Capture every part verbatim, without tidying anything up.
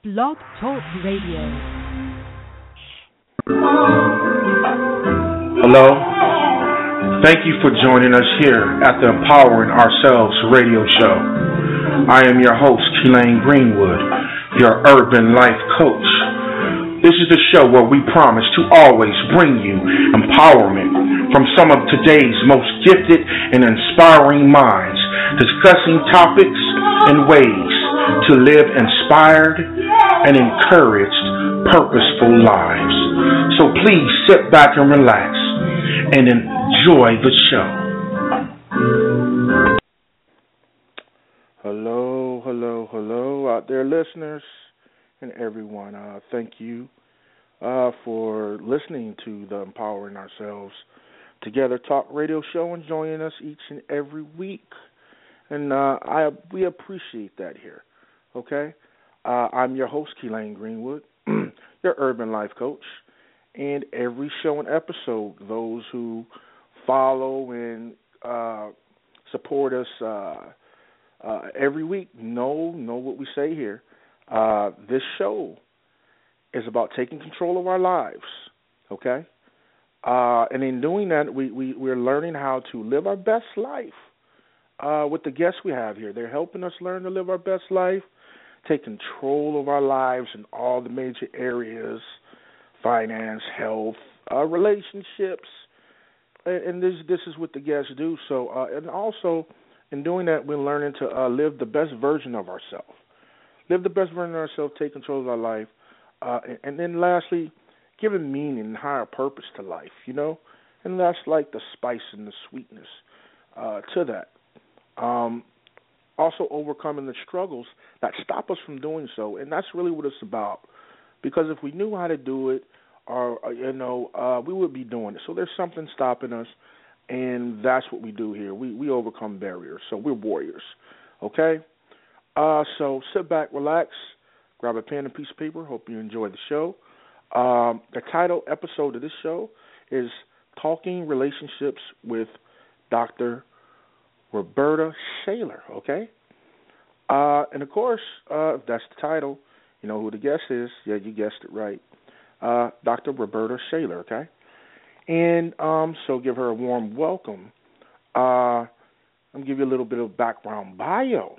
Blog Talk Radio. Hello. Thank you for joining us here at the Empowering Ourselves radio show. I am your host, Keelan Greenwood, your urban life coach. This is the show where we promise to always bring you empowerment from some of today's most gifted and inspiring minds, discussing topics and ways to live inspired and encouraged, purposeful lives. So please sit back and relax and enjoy the show. Hello, hello, hello out there, listeners and everyone. Uh, thank you uh, for listening to the Empowering Ourselves Together Talk radio show and joining us each and every week. And uh, I we appreciate that here, okay? Uh, I'm your host, Keelan Greenwood, your urban life coach. And every show and episode, those who follow and uh, support us uh, uh, every week know, know what we say here. Uh, this show is about taking control of our lives, okay? Uh, and in doing that, we, we, we're learning how to live our best life uh, with the guests we have here. They're helping us learn to live our best life, take control of our lives in all the major areas, finance, health, uh, relationships, and, and this this is what the guests do. So, uh, and also in doing that, we're learning to uh, live the best version of ourselves. Live the best version of ourselves, take control of our life, uh, and, and then lastly, giving meaning and higher purpose to life, you know? And that's like the spice and the sweetness uh, to that. Um, also overcoming the struggles that stop us from doing so, and that's really what it's about. Because if we knew how to do it, or, or you know, uh, we would be doing it. So there's something stopping us, and that's what we do here. We, we overcome barriers, so we're warriors, okay? Uh, so sit back, relax, grab a pen and piece of paper. Hope you enjoy the show. Um, the title episode of this show is Talking Relationships with Doctor Roberta Shaler, okay? Uh, and, of course, uh, if that's the title, you know who the guest is. Yeah, you guessed it right. Uh, Doctor Roberta Shaler, okay? And um, so give her a warm welcome. Uh, I'm going to give you a little bit of background bio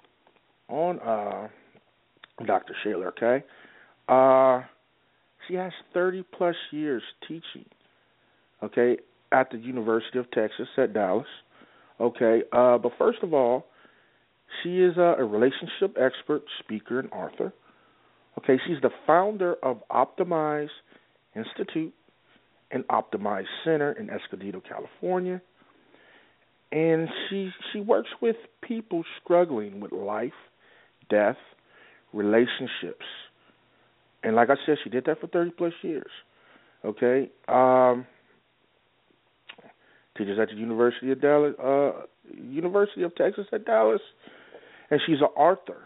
on uh, Doctor Shaler, okay? Uh, she has thirty-plus years teaching, okay, at the University of Texas at Dallas, okay? Uh, but first of all, she is a, a relationship expert, speaker, and author. Okay, she's the founder of Optimize Institute and Optimize Center in Escondido, California. And she she works with people struggling with life, death, relationships. And like I said, she did that for thirty-plus years. Okay? Um, teaches at the University of Dallas, uh, University of Texas at Dallas. And she's an author.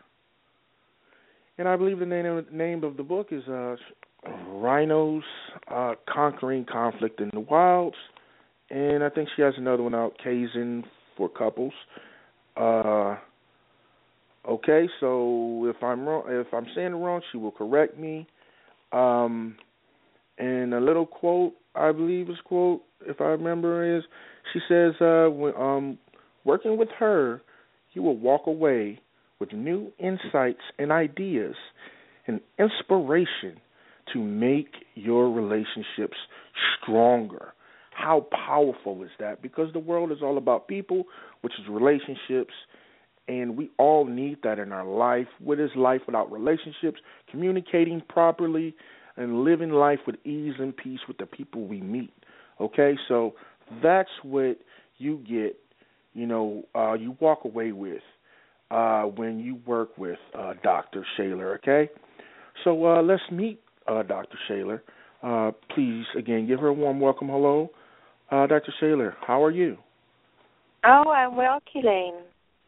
And I believe the name, name of the book is uh, Rhinos uh, Conquering Conflict in the Wilds. And I think she has another one out, Kaizen for Couples. Uh, okay, so if I'm wrong, if I'm saying it wrong, she will correct me. Um, and a little quote, I believe is quote, if I remember, is she says, uh, when, um, working with her, you will walk away with new insights and ideas and inspiration to make your relationships stronger. How powerful is that? Because the world is all about people, which is relationships, and we all need that in our life. What is life without relationships? Communicating properly and living life with ease and peace with the people we meet. Okay, so that's what you get, you know, uh, you walk away with uh, when you work with uh, Doctor Shaler, okay? So uh, let's meet uh, Doctor Shaler. Uh, please, again, give her a warm welcome. Hello, uh, Doctor Shaler. How are you? Oh, I'm well, Keelan.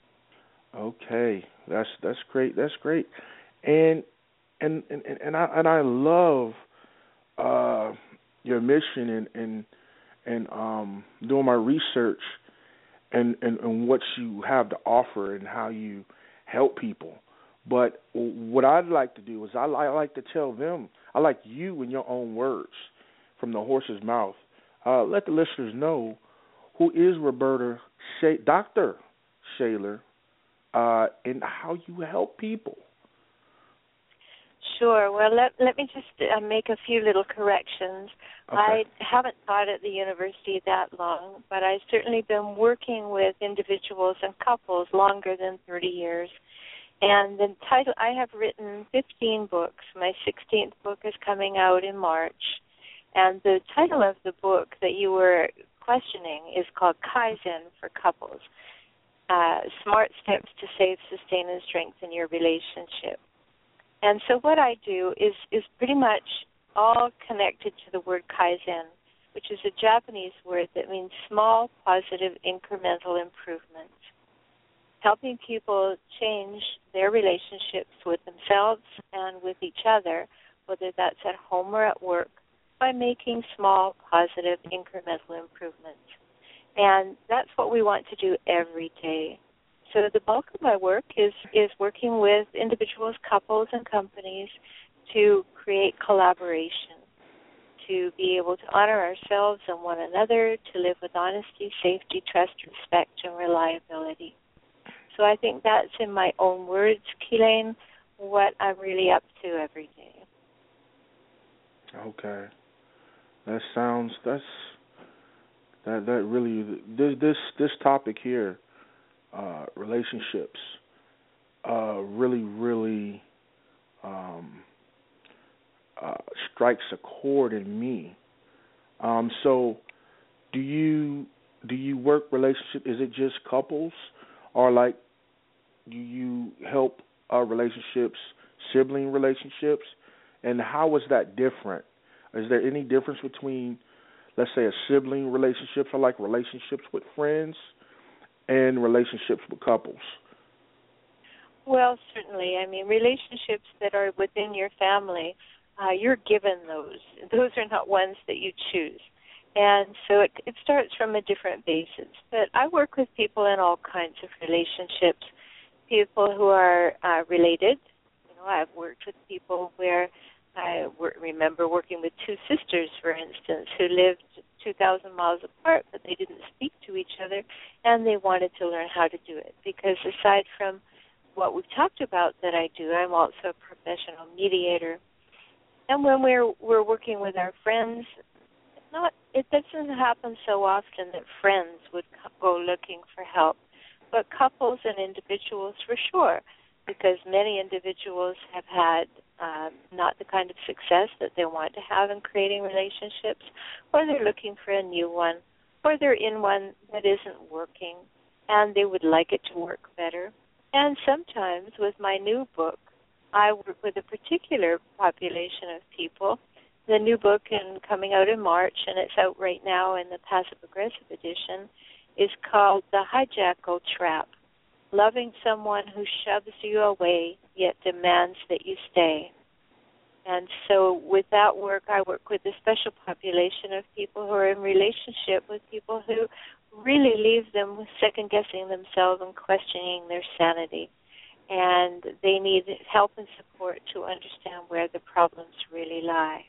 Okay, that's that's great. That's great, and and and and I and I love uh, your mission and and and um, doing my research and, and and what you have to offer and how you help people But what I'd like to do is I, li- I like to tell them, I like you in your own words from the horse's mouth, uh, let the listeners know who is Roberta, Sha- Doctor Shaler, uh, and how you help people. Sure. Well, let, let me just uh, make a few little corrections. Okay. I haven't taught at the university that long, but I've certainly been working with individuals and couples longer than thirty years. And the title, I have written fifteen books. My sixteenth book is coming out in March. And the title of the book that you were questioning is called Kaizen for Couples, uh, Smart Steps to Save, Sustain, and Strengthen Your Relationship. And so what I do is, is pretty much all connected to the word Kaizen, which is a Japanese word that means small, positive, incremental improvements, helping people change their relationships with themselves and with each other, whether that's at home or at work, by making small, positive, incremental improvements. And that's what we want to do every day. So the bulk of my work is, is working with individuals, couples, and companies to create collaboration, to be able to honor ourselves and one another, to live with honesty, safety, trust, respect, and reliability. So I think that's, in my own words, Keelan, what I'm really up to every day. Okay. That sounds, that's, that, that really, this, this, this topic here, Uh, relationships uh, really, really um, uh, strikes a chord in me. Um, so, do you do you work relationship? Is it just couples, or like do you help uh, relationships, sibling relationships, and how is that different? Is there any difference between, let's say, a sibling relationships or like relationships with friends and relationships with couples? Well, certainly. I mean, relationships that are within your family, uh, you're given those. Those are not ones that you choose. And so it, it starts from a different basis. But I work with people in all kinds of relationships, people who are uh, related. You know, I've worked with people where I work, remember working with two sisters, for instance, who lived two thousand miles apart, but they didn't speak to each other, and they wanted to learn how to do it. Because aside from what we've talked about that I do, I'm also a professional mediator. And when we're we're working with our friends, not it doesn't happen so often that friends would go looking for help, but couples and individuals for sure, because many individuals have had um, not the kind of success that they want to have in creating relationships, or they're looking for a new one, or they're in one that isn't working, and they would like it to work better. And sometimes with my new book, I work with a particular population of people. The new book is coming out in March, and it's out right now in the passive-aggressive edition, is called The Hijackal Trap, Loving Someone Who Shoves You Away Yet Demands That You Stay. And so with that work, I work with a special population of people who are in relationship with people who really leave them second-guessing themselves and questioning their sanity. And they need help and support to understand where the problems really lie.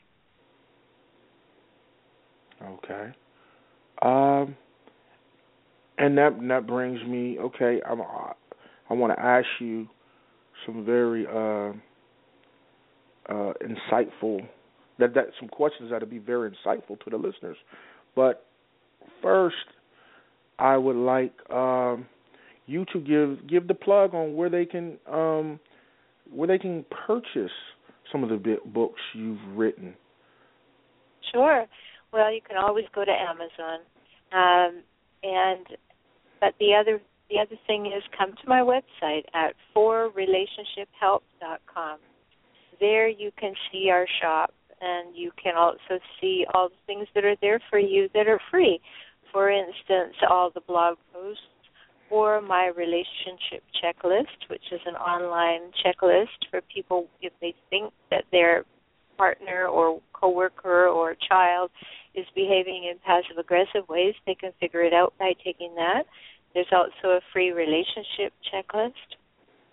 Okay. Um, and that that brings me, okay, I'm, I want to ask you some very uh, uh, insightful, that, that some questions that would be very insightful to the listeners. But first, I would like um, you to give give the plug on where they can um, where they can purchase some of the books you've written. Sure. Well, you can always go to Amazon, um, and but the other the other thing is come to my website at for relationship help dot com. There you can see our shop, and you can also see all the things that are there for you that are free. For instance, all the blog posts, or my relationship checklist, which is an online checklist for people if they think that their partner or coworker or child is behaving in passive-aggressive ways, they can figure it out by taking that. There's also a free relationship checklist.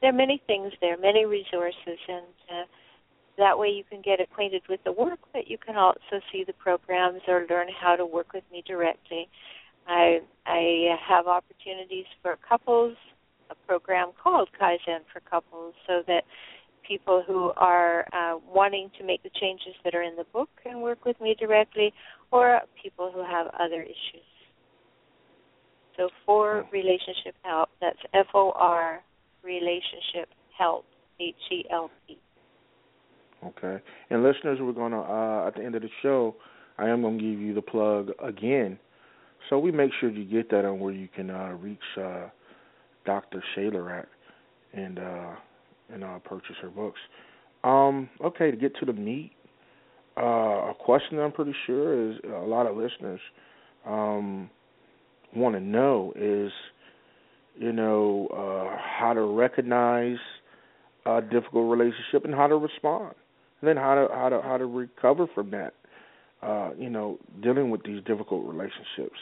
there are many things there, many resources, and uh, that way you can get acquainted with the work, but you can also see the programs or learn how to work with me directly. I I have opportunities for couples, a program called Kaizen for Couples, so that people who are uh, wanting to make the changes that are in the book can work with me directly, or people who have other issues. So for relationship help, that's F O R, relationship help, H E L P. Okay. And listeners, we're going to, uh, at the end of the show, I am going to give you the plug again. So we make sure you get that on where you can uh, reach uh, Doctor Shaler at and uh, and uh, purchase her books. Um, okay, to get to the meat, uh, a question I'm pretty sure is a lot of listeners um, want to know is, you know, uh, how to recognize a difficult relationship and how to respond, and then how to how to how to recover from that. Uh, you know, dealing with these difficult relationships.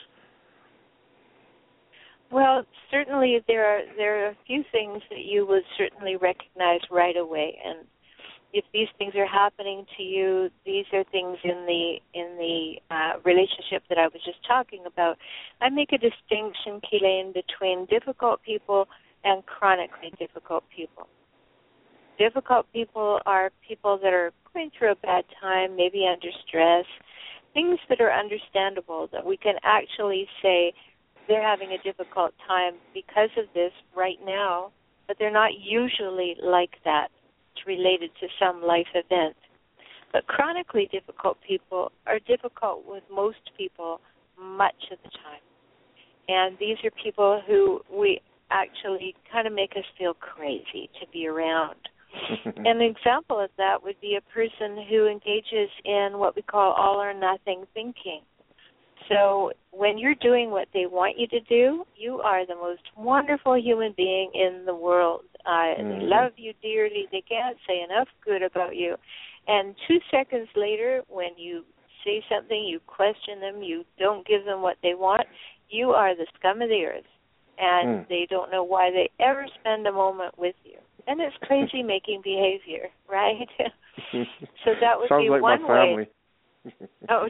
Well, certainly there are there are a few things that you would certainly recognize right away, and if these things are happening to you, these are things in the in the uh, relationship that I was just talking about. I make a distinction, Kelaine, between difficult people and chronically difficult people. Difficult people are people that are going through a bad time, maybe under stress, things that are understandable, that we can actually say they're having a difficult time because of this right now, but they're not usually like that. It's related to some life event. But chronically difficult people are difficult with most people much of the time. And these are people who we actually kind of make us feel crazy to be around. An example of that would be a person who engages in what we call all or nothing thinking. So when you're doing what they want you to do, you are the most wonderful human being in the world. Uh, mm-hmm. They love you dearly. They can't say enough good about you. And two seconds later, when you say something, you question them, you don't give them what they want, you are the scum of the earth. And mm. they don't know why they ever spend a moment with you. And it's crazy-making behavior, right? So that would Sounds be like one my family. way. Oh,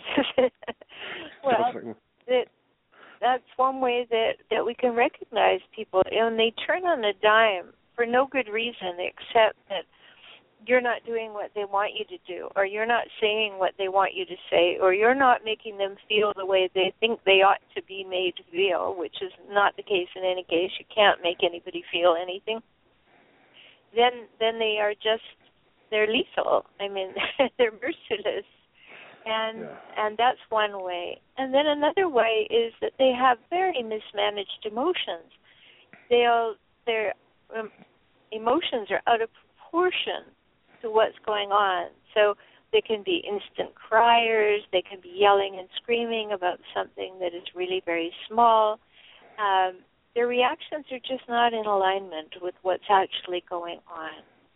well, that, that's one way that, that we can recognize people. And they turn on a dime for no good reason except that you're not doing what they want you to do, or you're not saying what they want you to say, or you're not making them feel the way they think they ought to be made to feel, which is not the case in any case. You can't make anybody feel anything. Then then they are just, they're lethal. I mean, they're merciless. And yeah. and that's one way. And then another way is that they have very mismanaged emotions. They'll, their um, emotions are out of proportion to what's going on. So they can be instant criers. They can be yelling and screaming about something that is really very small. Um, their reactions are just not in alignment with what's actually going on.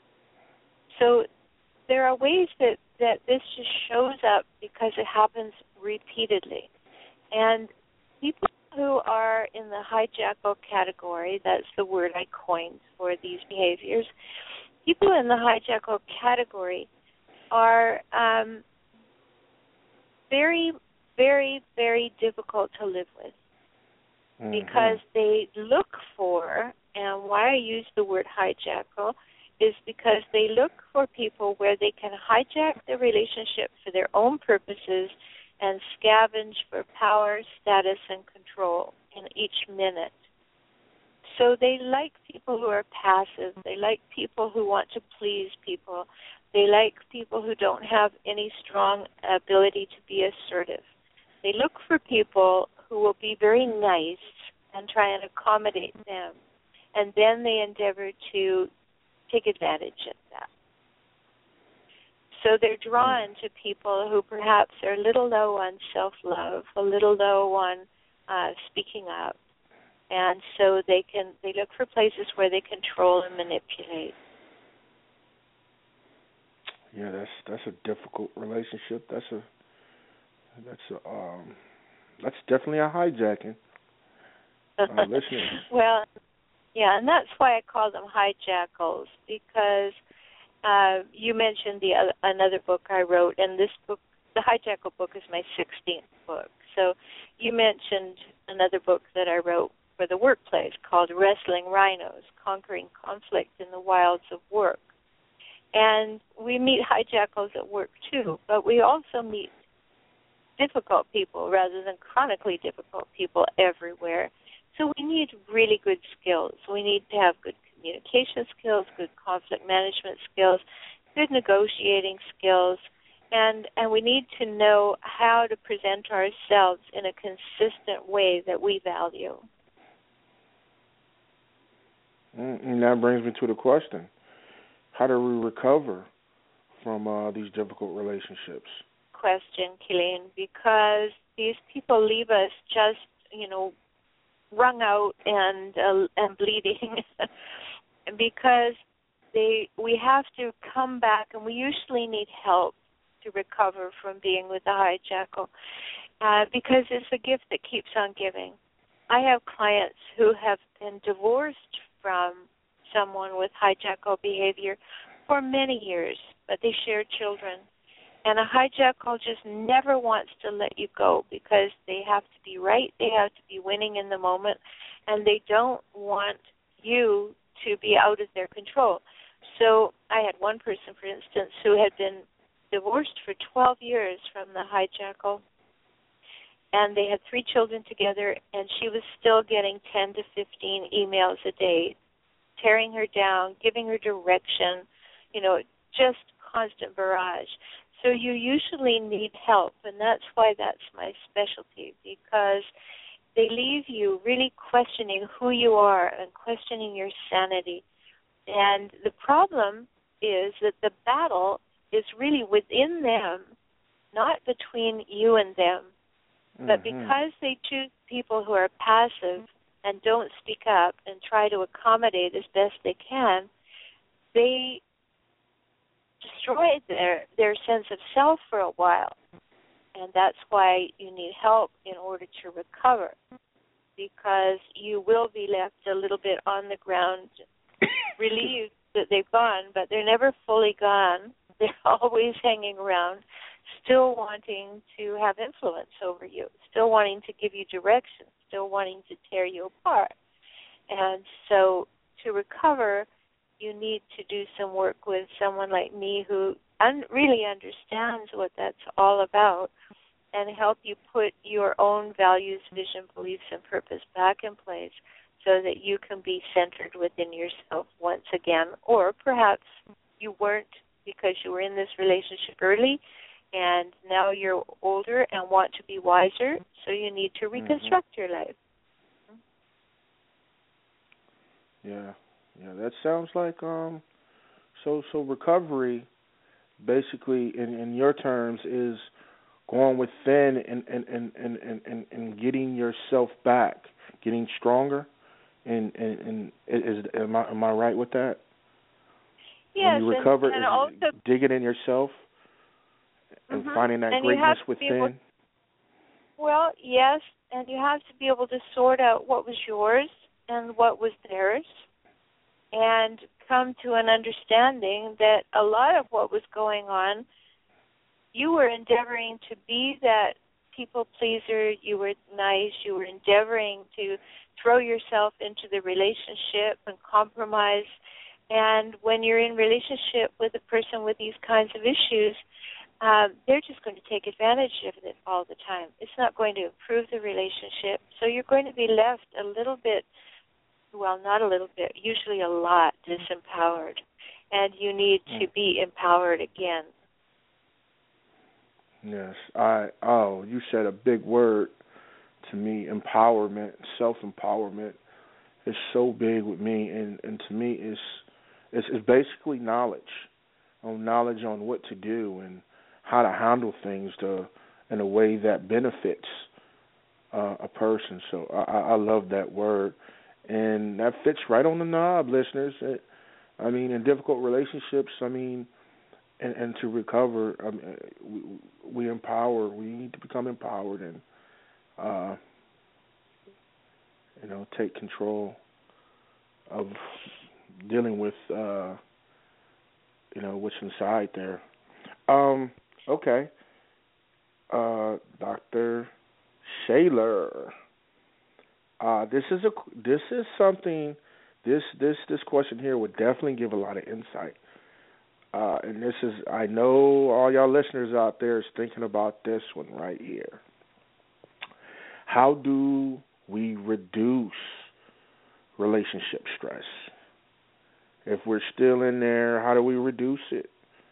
So there are ways that, that this just shows up because it happens repeatedly. And people who are in the hijackal category, that's the word I coined for these behaviors, people in the hijackal category are um, very, very, very difficult to live with. Mm-hmm. Because they look for, and why I use the word hijackal, is because they look for people where they can hijack the relationship for their own purposes and scavenge for power, status, and control in each minute. So they like people who are passive. They like people who want to please people. They like people who don't have any strong ability to be assertive. They look for people who will be very nice and try and accommodate them. And then they endeavor to take advantage of that. So they're drawn to people who perhaps are a little low on self-love, a little low on uh, speaking up. And so they can they look for places where they control and manipulate. Yeah, that's that's a difficult relationship. That's a that's a um That's definitely a hijacking. Uh, listening. Well, Yeah, and that's why I call them hijackals, because uh, you mentioned the other, another book I wrote, and this book, the Hijackal book, is my sixteenth book. So you mentioned another book that I wrote for the workplace called Wrestling Rhinos, Conquering Conflict in the Wilds of Work. And we meet hijackals at work too, but we also meet difficult people rather than chronically difficult people everywhere. So we need really good skills. We need to have good communication skills, good conflict management skills, good negotiating skills, and, and we need to know how to present ourselves in a consistent way that we value. And that brings me to the question, how do we recover from uh, these difficult relationships? Question, Killeen, because these people leave us just, you know, wrung out and uh, and bleeding because they we have to come back, and we usually need help to recover from being with the hijackal uh, because it's a gift that keeps on giving. I have clients who have been divorced from someone with hijackal behavior for many years, but they share children. And a hijackal just never wants to let you go because they have to be right, they have to be winning in the moment, and they don't want you to be out of their control. So I had one person, for instance, who had been divorced for twelve years from the hijackal, and they had three children together, and she was still getting ten to fifteen emails a day, tearing her down, giving her direction, you know, just constant barrage. So you usually need help, and that's why that's my specialty, because they leave you really questioning who you are and questioning your sanity. And the problem is that the battle is really within them, not between you and them. Mm-hmm. But because they choose people who are passive and don't speak up and try to accommodate as best they can, they destroy their, their sense of self for a while. And that's why you need help in order to recover, because you will be left a little bit on the ground, relieved that they've gone, but they're never fully gone. They're always hanging around, still wanting to have influence over you, still wanting to give you direction, still wanting to tear you apart. And so to recover, you need to do some work with someone like me who un- really understands what that's all about and help you put your own values, vision, beliefs, and purpose back in place so that you can be centered within yourself once again. Or perhaps you weren't because you were in this relationship early and now you're older and want to be wiser, so you need to reconstruct mm-hmm. your life. Yeah. Yeah, that sounds like um, so. So recovery, basically, in, in your terms, is going within and and, and, and, and, and getting yourself back, getting stronger. And and, and is am I am I right with that? Yes. When you recover, and, and also digging in yourself and mm-hmm. finding that and greatness within. Able, well, yes, and you have to be able to sort out what was yours and what was theirs, and come to an understanding that a lot of what was going on, you were endeavoring to be that people pleaser, you were nice, you were endeavoring to throw yourself into the relationship and compromise. And when you're in relationship with a person with these kinds of issues, um, they're just going to take advantage of it all the time. It's not going to improve the relationship. So you're going to be left a little bit, well, not a little bit, usually a lot disempowered. And you need to be empowered again. Yes. I oh, you said a big word to me, empowerment, self-empowerment is so big with me, and, and to me it's, it's it's basically knowledge, on knowledge on what to do and how to handle things to in a way that benefits uh, a person. So I, I love that word, and that fits right on the knob, listeners. It, I mean, in difficult relationships, I mean, and, and to recover, I mean, we, we empower. We need to become empowered and, uh, you know, take control of dealing with uh, you know what's inside there. Um, okay, uh, Doctor Shaler. Uh, this is a this is something. This this this question here would definitely give a lot of insight. Uh, and this is, I know all y'all listeners out there is thinking about this one right here. How do we reduce relationship stress? If we're still in there, how do we reduce it?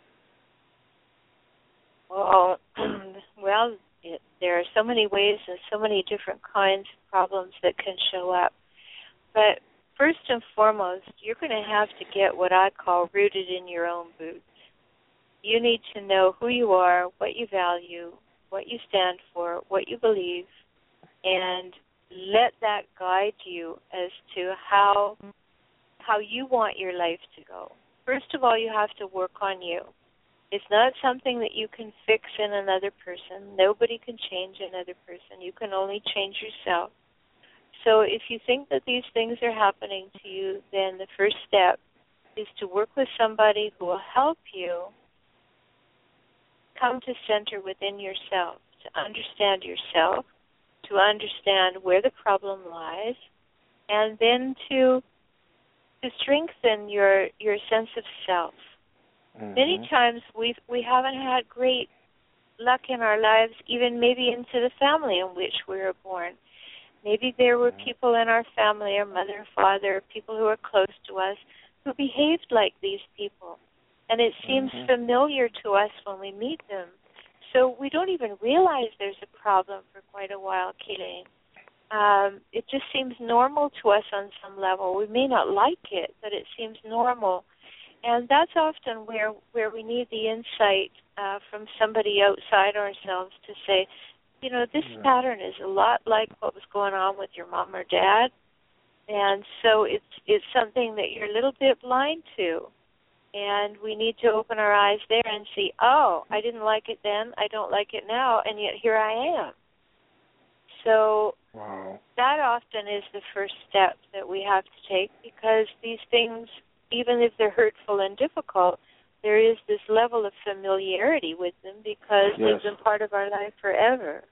Well, well, it, there are so many ways and so many different kinds of problems that can show up. But first and foremost, you're going to have to get what I call rooted in your own boots. You need to know who you are, what you value, what you stand for, what you believe, and let that guide you as to how how you want your life to go. First of all, you have to work on you. It's not something that you can fix in another person. Nobody can change another person. You can only change yourself. So if you think that these things are happening to you, then the first step is to work with somebody who will help you come to center within yourself, to understand yourself, to understand where the problem lies, and then to to strengthen your your sense of self. Mm-hmm. Many times we we haven't had great luck in our lives, even maybe into the family in which we were born. Maybe there were people in our family, our mother, father, people who were close to us, who behaved like these people. And it seems mm-hmm. familiar to us when we meet them. So we don't even realize there's a problem for quite a while, Keeling. Um, it just seems normal to us on some level. We may not like it, but it seems normal. And that's often where, where we need the insight uh, from somebody outside ourselves to say, you know, this yeah. pattern is a lot like what was going on with your mom or dad. And so it's it's something that you're a little bit blind to. And we need to open our eyes there and see, oh, I didn't like it then, I don't like it now, and yet here I am. So wow. that often is the first step that we have to take, because these things, even if they're hurtful and difficult, there is this level of familiarity with them because yes. they've been part of our life forever.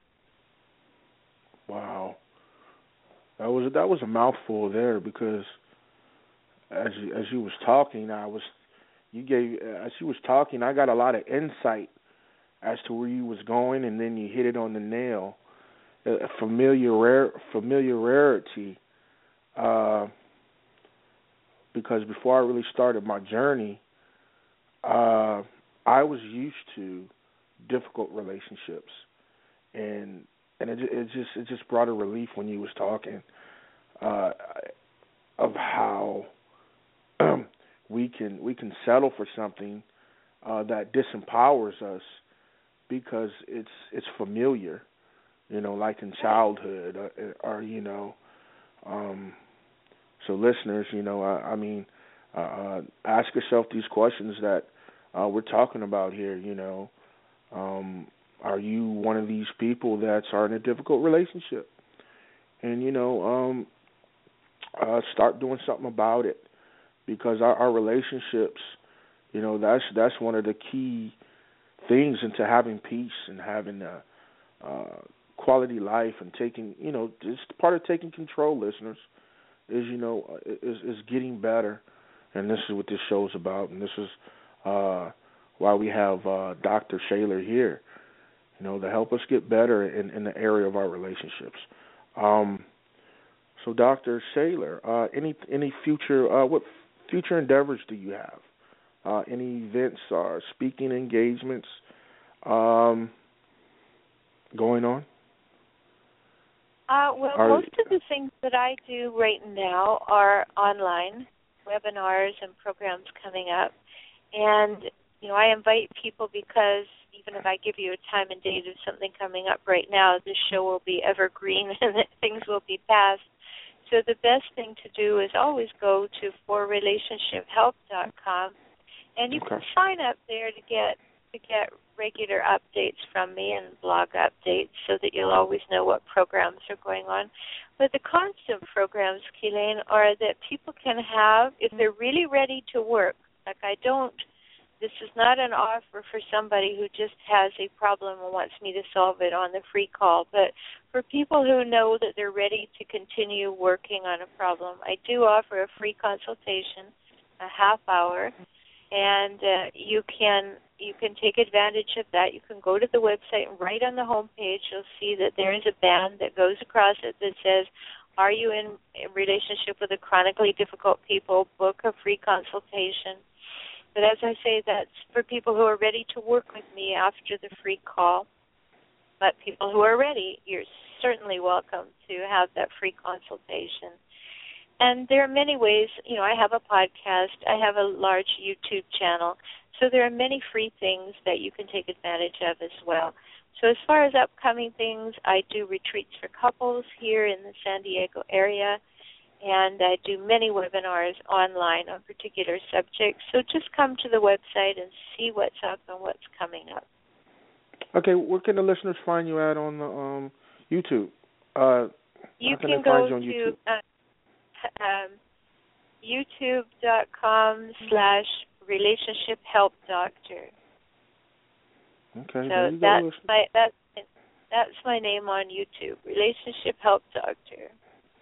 Wow. That was that was a mouthful there, because as you, as you was talking, I was you gave as you was talking, I got a lot of insight as to where you was going, and then you hit it on the nail. A familiar familiarity, uh, because before I really started my journey, uh, I was used to difficult relationships, and and it, it just it just brought a relief when you was talking uh, of how um, we can we can settle for something uh, that disempowers us because it's it's familiar. You know, like in childhood, or, or you know, um, so listeners, you know, I, I mean, uh, ask yourself these questions that uh, we're talking about here. You know, um, are you one of these people that's are in a difficult relationship? And you know, um, uh, start doing something about it, because our, our relationships, you know, that's that's one of the key things into having peace and having a uh, quality life, and taking, you know, just part of taking control, listeners, is, you know, is, is getting better. And this is what this show's about, and this is uh, why we have uh, Doctor Shaler here, you know, to help us get better in, in the area of our relationships. Um, so, Doctor Shaler, uh, any any future uh, what future endeavors do you have? Uh, any events or speaking engagements um, going on? Uh, well, are, most of the things that I do right now are online, webinars and programs coming up. And, you know, I invite people because even if I give you a time and date of something coming up right now, this show will be evergreen and things will be past. So the best thing to do is always go to for relationship help dot com, and you okay. can sign up there to get to get regular updates updates from me and blog updates so that you'll always know what programs are going on. But the constant programs, Keelan, are that people can have if they're really ready to work. Like I don't, this is not an offer for somebody who just has a problem and wants me to solve it on the free call. But for people who know that they're ready to continue working on a problem, I do offer a free consultation, a half hour, and uh, you can you can take advantage of that. You can go to the website and right on the home page you'll see that there is a band that goes across it that says, "Are you in a relationship with a chronically difficult people? Book a free consultation." But as I say, that's for people who are ready to work with me after the free call. But people who are ready, you're certainly welcome to have that free consultation. And there are many ways. You know, I have a podcast. I have a large YouTube channel. So there are many free things that you can take advantage of as well. So as far as upcoming things, I do retreats for couples here in the San Diego area, and I do many webinars online on particular subjects. So just come to the website and see what's up and what's coming up. Okay, where can the listeners find you at on the um, YouTube? Uh, you can, can they find go you on YouTube? to uh, um, youtube.com slash relationship help doctor. Okay, so you that's go. my that's that's my name on YouTube, Relationship Help Doctor.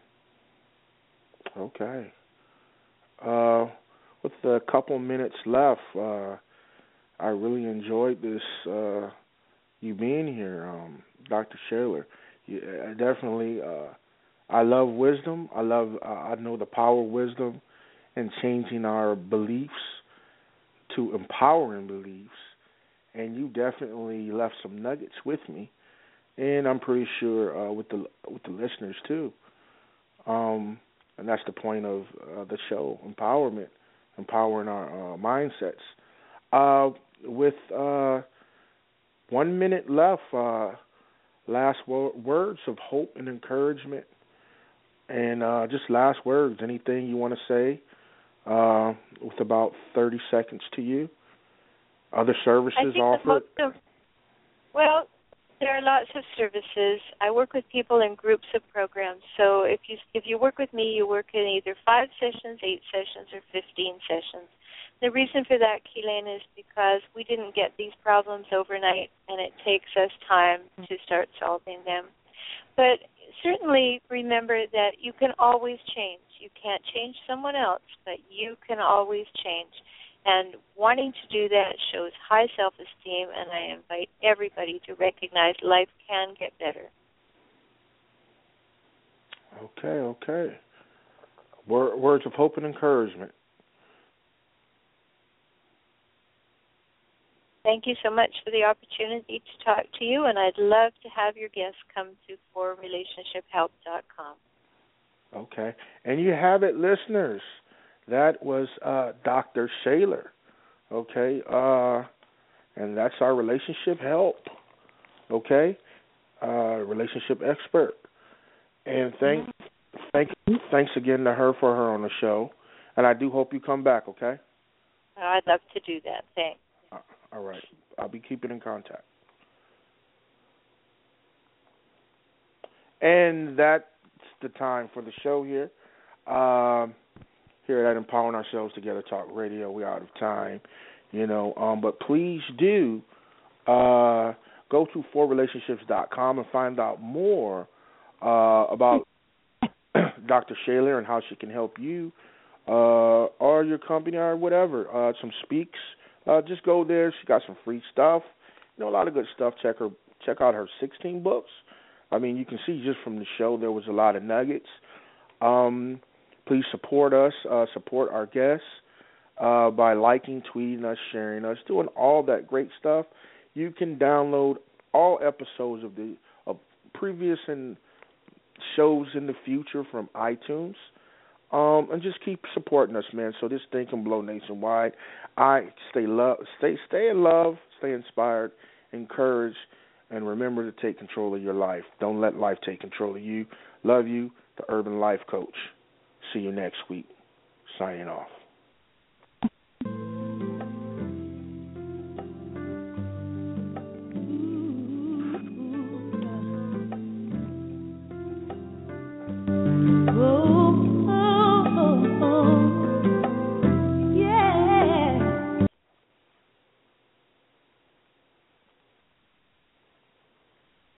Okay. Uh, with a couple minutes left, uh, I really enjoyed this. Uh, you being here, um, Doctor Shaler. You, I definitely. Uh, I love wisdom. I love. Uh, I know the power of wisdom and changing our beliefs to empowering beliefs. And you definitely left some nuggets with me, and I'm pretty sure uh, with the with the listeners too. Um, and that's the point of uh, the show: empowerment, empowering our uh, mindsets. Uh, with uh, one minute left, uh, last wo- words of hope and encouragement, and uh, just last words. Anything you want to say? Uh, with about thirty seconds to you. Other services I think offered? Most of, well, there are lots of services. I work with people in groups of programs. So if you if you work with me, you work in either five sessions, eight sessions, or fifteen sessions. The reason for that, Keelan, is because we didn't get these problems overnight, and it takes us time to start solving them. But certainly remember that you can always change. You can't change someone else, but you can always change. And wanting to do that shows high self-esteem, and I invite everybody to recognize life can get better. Okay, okay. Word, words of hope and encouragement. Thank you so much for the opportunity to talk to you, and I'd love to have your guests come to for relationship help dot com. Okay. And you have it, listeners. That was uh, Doctor Shaler, okay? Uh, and that's our relationship help, okay? Uh, relationship expert. And thank, thank, thanks again to her for her on the show. And I do hope you come back, okay? I'd love to do that. Thanks. Uh, all right. I'll be keeping in contact. And that's the time for the show here. Um, Here at Empowering Ourselves Together Talk Radio, we're out of time, you know. Um, but please do uh, go to for relationships dot com and find out more uh, about Doctor Shaler and how she can help you uh, or your company or whatever. Uh, some speaks. Uh, just go there. She got some free stuff. You know, a lot of good stuff. Check her. Check out her sixteen books. I mean, you can see just from the show there was a lot of nuggets. Um, Please support us, uh, support our guests uh, by liking, tweeting us, sharing us, doing all that great stuff. You can download all episodes of the of previous and shows in the future from iTunes, um, and just keep supporting us, man. So this thing can blow nationwide. I stay love, stay stay in love, stay inspired, encouraged, and remember to take control of your life. Don't let life take control of you. Love you, the Urban Life Coach. See you next week. Signing off.